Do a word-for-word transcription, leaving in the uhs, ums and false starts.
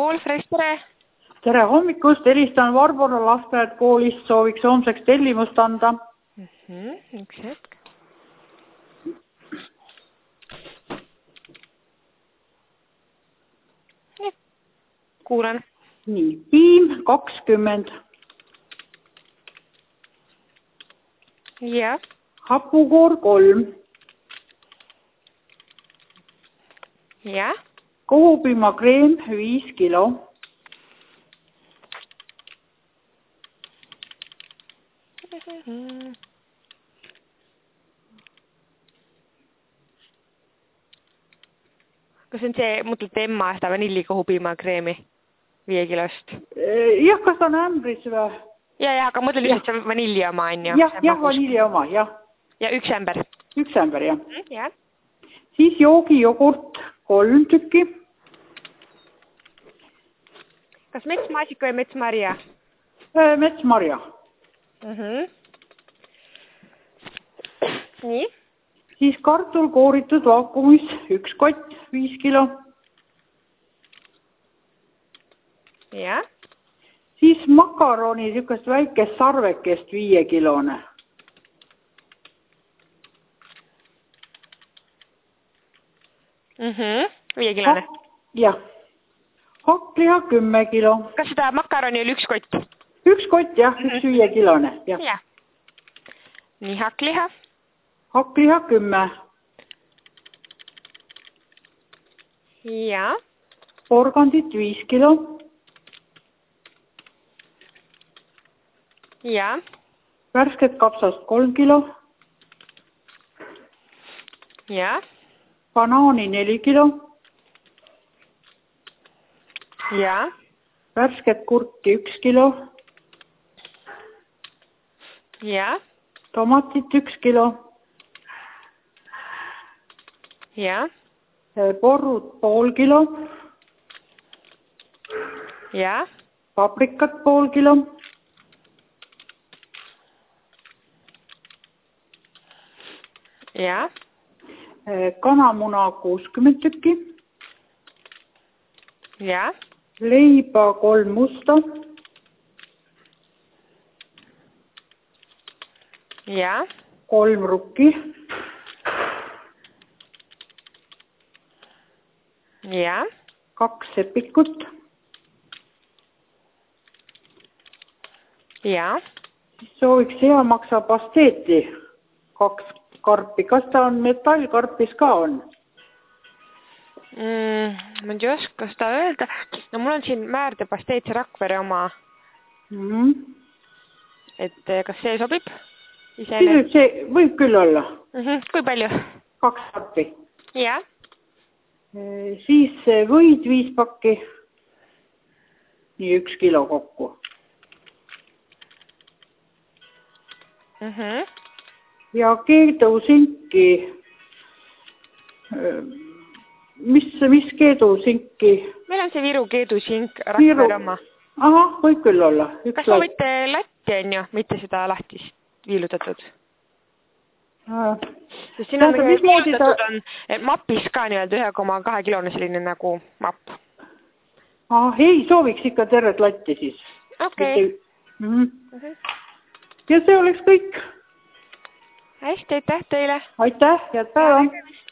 kool, Fresh, tere! Tere hommikust, helistan Varbora lasteaed koolist, sooviks homseks tellimust anda. Mm -hmm, üks hetk. Nii, kuulen. Nii, piim kakskümmend. Ja. Hapukoor kolm. Ja. Kohupiimakreem viis kilo. Mm-hmm. Kas on see, mõtlete Emma seda vanillikohupiimakreemi viie kilost? Jah, kas on ämbris või? Ja, ja, aga mõtlen lihtsalt see vanilli oma on ju. Jah, jah, vanilli oma, jah. Ja üks ämber. Üks ämber, jah. Mm, ja. Siis joogijogurt kolm tükki. Kas metsmaasika või metsmarja? Metsmarja. Mm-hmm. Nii. Siis kartul kooritud vaakumis üks kott, viis kilo. Ja. Siis makaroni sükast väikest sarvekest viie kilone. Mhm, viie kilone. Ha jah. Hakkliha kümme kilo. Kas seda makaroni oli üks kott? Üks kott, jah, üks viie kilone. Ja. Ja. Nii, hakkliha. Hakkliha kümme. Ja. Porgandit viis kilo. Ja. Värsket kapsast kolm kilo. Ja. Banaani neli kilo. Ja. Värsket kurki üks kilo. Ja. Tomatit üks kilo. Ja. Porrud pool kilo. Ja. Paprikat pool kilo. Ja. Kanamuna kuuskümmend tükki. Ja. Leiba kolm musta. Ja. Kolm rukki. Ja. Kaks sepikut. Ja. Sooviks hea maksa pasteeti. Kaks karpi. Kas ta on metallkarpis ka on? Mm, ma ei oska seda öelda. No mul on siin Määrde pasteetse Rakvere oma. Mm -hmm. Et kas see sobib? Isene? See võib küll olla. Mm -hmm. Kui palju? Kaks karpi. Ja. Siis võid viis pakki. Nii üks kilo kokku. Mm -hmm. Ja keedusinki. Mis, mis keedusinki? Meil on see Viru keedusink Rakvere oma. Aha, võib küll olla. Üks kas soovite latti on ju, mitte seda lahtist viilutatud? Äh. Sest siin on nagu viilutatud ta... on mapis ka nii-öelda ühe koma kahe kilone selline nagu mapp. Ah, ei, sooviks ikka tervet latti siis. Okei. Okay. Mm -hmm. Mm -hmm. Ja see oleks kõik. Hästi, aitäh teile. Aitäh, head päeva.